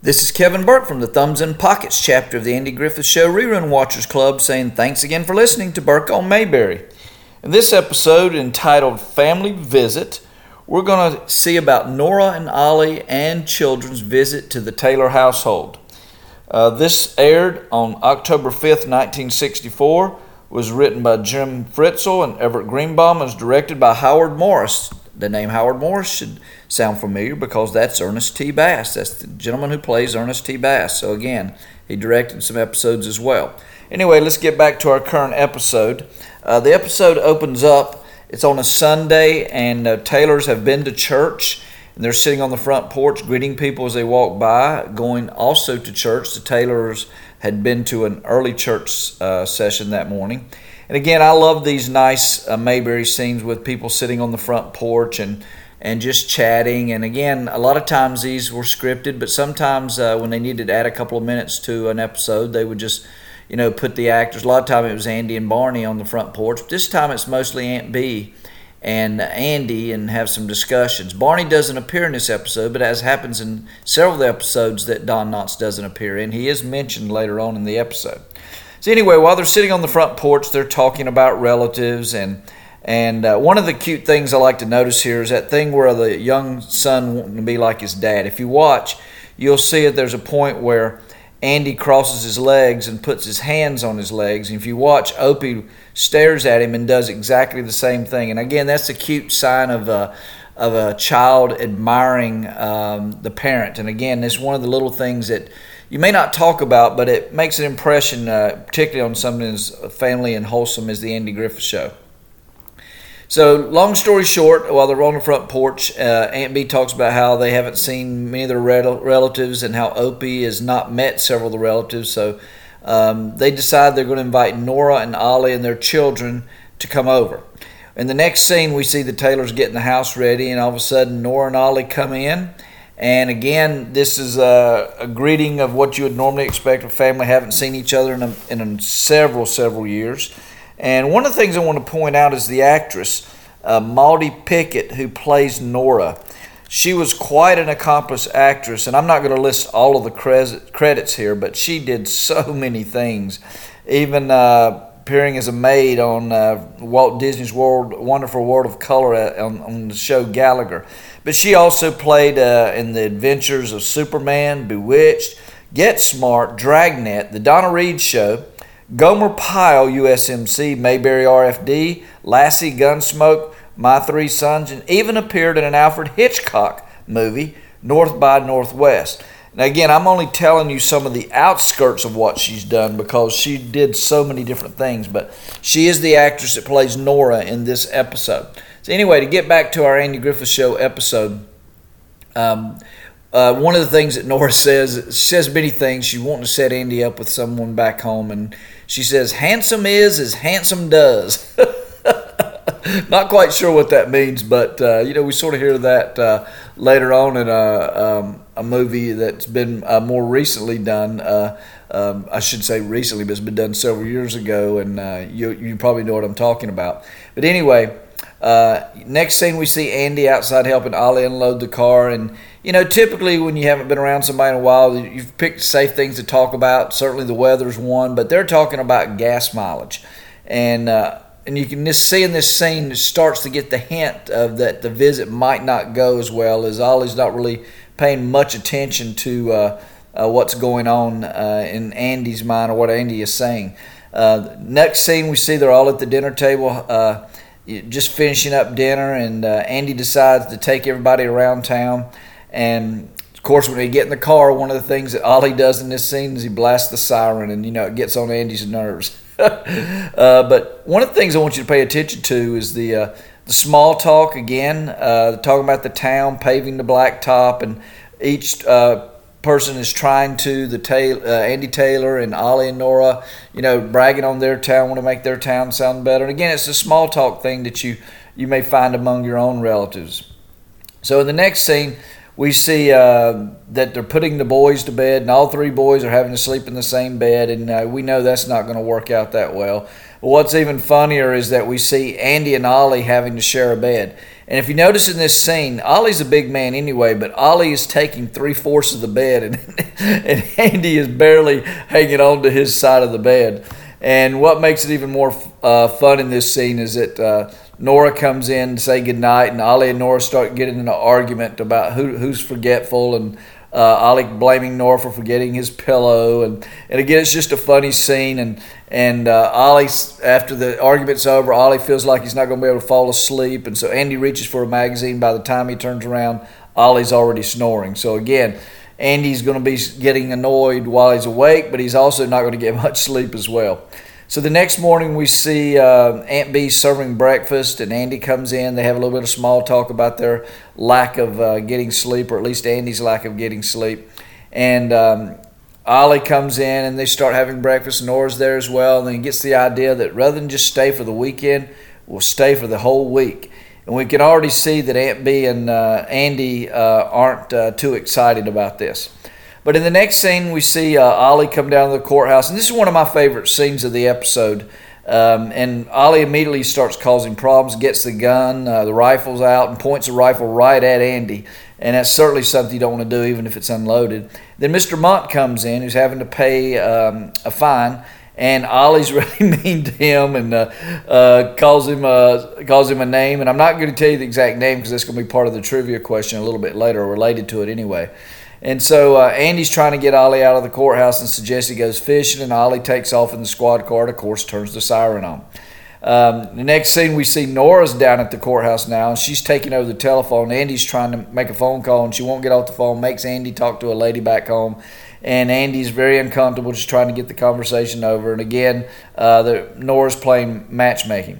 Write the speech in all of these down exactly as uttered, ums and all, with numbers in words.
This is Kevin Burke from the Thumbs in Pockets chapter of the Andy Griffith Show Rerun Watchers Club saying thanks again for listening to Burke on Mayberry. In this episode entitled Family Visit, we're going to see about Nora and Ollie and children's visit to the Taylor household. Uh, this aired on October fifth, nineteen sixty-four, was written by Jim Fritzl and Everett Greenbaum, and was directed by Howard Morris. The name Howard Morris should sound familiar because that's Ernest T. Bass. That's the gentleman who plays Ernest T. Bass. So again, he directed some episodes as well. Anyway, let's get back to our current episode. Uh, the episode opens up. It's on a Sunday, and uh, Taylors have been to church, and they're sitting on the front porch greeting people as they walk by, going also to church. The Taylors had been to an early church uh, session that morning. And again, I love these nice uh, Mayberry scenes with people sitting on the front porch and, and just chatting. And again, a lot of times these were scripted, but sometimes uh, when they needed to add a couple of minutes to an episode, they would just, you know, put the actors. A lot of time it was Andy and Barney on the front porch. This time it's mostly Aunt Bee and Andy and have some discussions. Barney doesn't appear in this episode, but as happens in several of the episodes that Don Knotts doesn't appear in, he is mentioned later on in the episode. So anyway, while they're sitting on the front porch, they're talking about relatives, and and uh, one of the cute things I like to notice here is that thing where the young son wanting to be like his dad. If you watch, you'll see that there's a point where Andy crosses his legs and puts his hands on his legs. And if you watch, Opie stares at him and does exactly the same thing. And again, that's a cute sign of a, of a child admiring um, the parent. And again, it's one of the little things that you may not talk about, but it makes an impression, uh, particularly on something as family and wholesome as the Andy Griffith Show. So, long story short, while they're on the front porch, uh, Aunt Bee talks about how they haven't seen many of their rel- relatives and how Opie has not met several of the relatives. So, um, they decide they're going to invite Nora and Ollie and their children to come over. In the next scene, we see the Taylors getting the house ready, and all of a sudden, Nora and Ollie come in. And again, this is a, a greeting of what you would normally expect. A family haven't seen each other in, a, in a several, several years. And one of the things I want to point out is the actress, uh, Maudie Pickett, who plays Nora. She was quite an accomplished actress, and I'm not going to list all of the cre- credits here, but she did so many things, even uh, appearing as a maid on uh, Walt Disney's World, Wonderful World of Color on, on the show Gallagher. But she also played uh, in the adventures of Superman, Bewitched, Get Smart, Dragnet, The Donna Reed Show, Gomer Pyle, U S M C, Mayberry R F D, Lassie, Gunsmoke, My Three Sons, and even appeared in an Alfred Hitchcock movie, North by Northwest. Now again, I'm only telling you some of the outskirts of what she's done because she did so many different things, but she is the actress that plays Nora in this episode. So anyway, to get back to our Andy Griffith Show episode, um, uh, one of the things that Nora says, she says many things. She's wanting to set Andy up with someone back home, and she says, handsome is as handsome does. Not quite sure what that means, but uh, you know, we sort of hear that uh, later on in a, um, a movie that's been uh, more recently done. Uh, um, I should say recently, but it's been done several years ago, and uh, you you probably know what I'm talking about. But anyway, uh, next scene we see Andy outside helping Ollie unload the car, and you know, typically when you haven't been around somebody in a while, you've picked safe things to talk about. Certainly the weather's one, but they're talking about gas mileage, and. Uh, And you can just see in this scene, it starts to get the hint of that the visit might not go as well, as Ollie's not really paying much attention to uh, uh, what's going on uh, in Andy's mind or what Andy is saying. Uh, next scene, we see they're all at the dinner table, uh, just finishing up dinner, and uh, Andy decides to take everybody around town. And of course, when they get in the car, one of the things that Ollie does in this scene is he blasts the siren, and you know, it gets on Andy's nerves. uh, but one of the things I want you to pay attention to is the uh, the small talk again, uh, talking about the town, paving the blacktop, and each uh, person is trying to, the ta- uh, Andy Taylor and Ollie and Nora, you know, bragging on their town, want to make their town sound better. And again, it's a small talk thing that you, you may find among your own relatives. So in the next scene, we see uh, that they're putting the boys to bed, and all three boys are having to sleep in the same bed, and uh, we know that's not going to work out that well. But what's even funnier is that we see Andy and Ollie having to share a bed. And if you notice in this scene, Ollie's a big man anyway, but Ollie is taking three-fourths of the bed, and, and Andy is barely hanging on to his side of the bed. And what makes it even more uh, fun in this scene is that uh, Nora comes in to say goodnight, and Ollie and Nora start getting in an argument about who who's forgetful, and uh, Ollie blaming Nora for forgetting his pillow. And, and again, it's just a funny scene. And, and uh, Ollie, after the argument's over, Ollie feels like he's not going to be able to fall asleep. And so Andy reaches for a magazine. By the time he turns around, Ollie's already snoring. So again, Andy's going to be getting annoyed while he's awake, but he's also not going to get much sleep as well. So the next morning we see uh, Aunt Bee serving breakfast, and Andy comes in. They have a little bit of small talk about their lack of uh, getting sleep, or at least Andy's lack of getting sleep. And um, Ollie comes in, and they start having breakfast. Nora's there as well, and then he gets the idea that rather than just stay for the weekend, we'll stay for the whole week. And we can already see that Aunt Bee and uh, Andy uh, aren't uh, too excited about this. But in the next scene, we see uh, Ollie come down to the courthouse. And this is one of my favorite scenes of the episode. Um, and Ollie immediately starts causing problems, gets the gun, uh, the rifle's out, and points the rifle right at Andy. And that's certainly something you don't want to do, even if it's unloaded. Then Mister Monk comes in, who's having to pay um, a fine. And Ollie's really mean to him and uh, uh, calls him uh, calls him a name. And I'm not going to tell you the exact name because that's going to be part of the trivia question a little bit later, or related to it anyway. And so uh, Andy's trying to get Ollie out of the courthouse and suggests he goes fishing, and Ollie takes off in the squad car and, of course, turns the siren on. Um, the next scene, we see Nora's down at the courthouse now, and she's taking over the telephone. Andy's trying to make a phone call, and she won't get off the phone, makes Andy talk to a lady back home. And Andy's very uncomfortable, just trying to get the conversation over. And again, uh, the, Nora's playing matchmaking.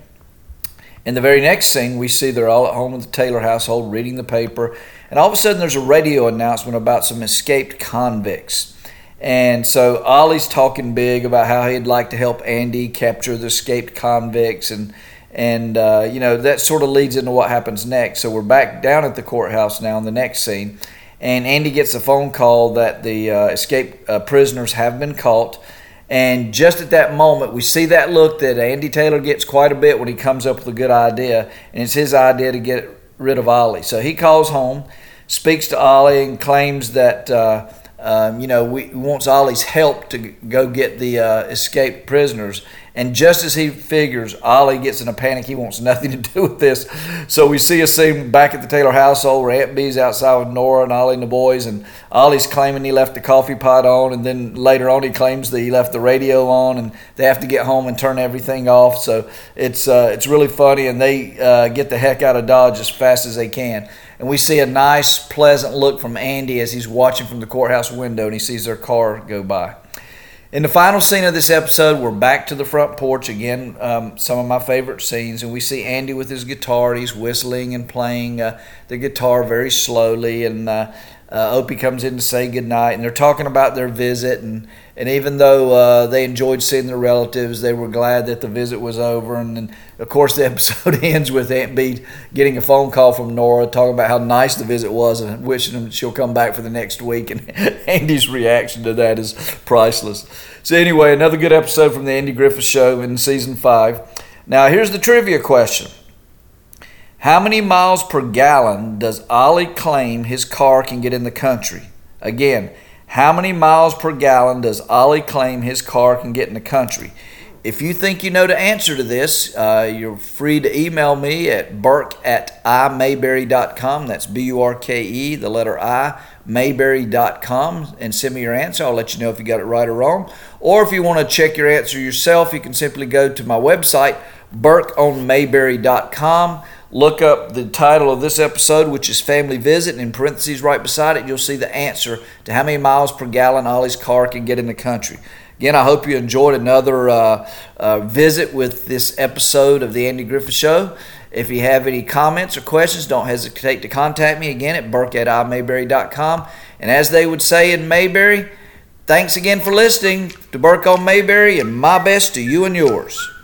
In the very next scene, we see they're all at home with the Taylor household reading the paper. And all of a sudden, there's a radio announcement about some escaped convicts. And so Ollie's talking big about how he'd like to help Andy capture the escaped convicts. And, and uh, you know, that sort of leads into what happens next. So we're back down at the courthouse now in the next scene. And Andy gets a phone call that the uh, escaped uh, prisoners have been caught. And just at that moment, we see that look that Andy Taylor gets quite a bit when he comes up with a good idea. And it's his idea to get rid of Ollie. So he calls home, speaks to Ollie, and claims that, uh, um, you know, we wants Ollie's help to go get the uh, escaped prisoners. And just as he figures, Ollie gets in a panic. He wants nothing to do with this. So we see a scene back at the Taylor household where Aunt Bee's outside with Nora and Ollie and the boys, and Ollie's claiming he left the coffee pot on, and then later on he claims that he left the radio on, and they have to get home and turn everything off. So it's uh, it's really funny, and they uh, get the heck out of Dodge as fast as they can. And we see a nice, pleasant look from Andy as he's watching from the courthouse window, and he sees their car go by. In the final scene of this episode, we're back to the front porch again, um, some of my favorite scenes, and we see Andy with his guitar. He's whistling and playing uh, the guitar very slowly, and uh, uh, Opie comes in to say goodnight, and they're talking about their visit, and, and even though uh, they enjoyed seeing their relatives, they were glad that the visit was over. And, and of course, the episode ends with Aunt Bee getting a phone call from Nora talking about how nice the visit was and wishing them she'll come back for the next week. And Andy's reaction to that is priceless. So anyway, another good episode from the Andy Griffith Show in season five. Now, here's the trivia question. How many miles per gallon does Ollie claim his car can get in the country? Again, how many miles per gallon does Ollie claim his car can get in the country? If you think you know the answer to this, uh, you're free to email me at burke at i mayberry dot com. That's B U R K E, the letter I, mayberry dot com, and send me your answer. I'll let you know if you got it right or wrong. Or if you want to check your answer yourself, you can simply go to my website, burke on mayberry dot com. Look up the title of this episode, which is Family Visit, and in parentheses right beside it, you'll see the answer to how many miles per gallon Ollie's car can get in the country. Again, I hope you enjoyed another uh, uh, visit with this episode of the Andy Griffith Show. If you have any comments or questions, don't hesitate to contact me again at burke at i mayberry dot com. And as they would say in Mayberry, thanks again for listening to Burke on Mayberry, and my best to you and yours.